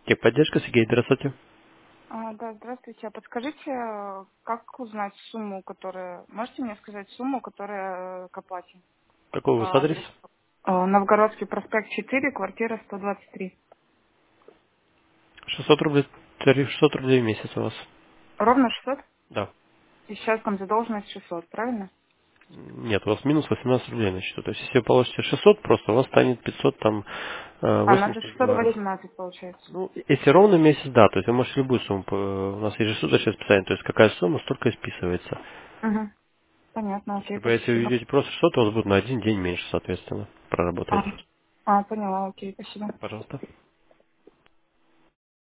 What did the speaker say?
Техподдержка, Сергей, здравствуйте. Да, здравствуйте. А подскажите, как узнать сумму, которая... Можете мне сказать сумму, которая к оплате? Какой у вас адрес? Адрес. Новгородский проспект 4, квартира 123. 600 рублей, 600 рублей в месяц у вас. Ровно 600? Да. И сейчас там задолженность 600, правильно? Нет, у вас минус 18 рублей на счету. То есть, если вы получите 600, просто у вас станет 500, там, Надо 80 долларов. 618 получается. Ну, если ровно месяц, да, то есть вы можете любую сумму, у нас ежесуточное списание, то есть какая сумма, столько и списывается. Угу. Понятно, То есть, окей, либо если вы спасибо. ведете просто 600, у вас будет на один день меньше, соответственно, А, проработать. поняла, окей, спасибо. Пожалуйста.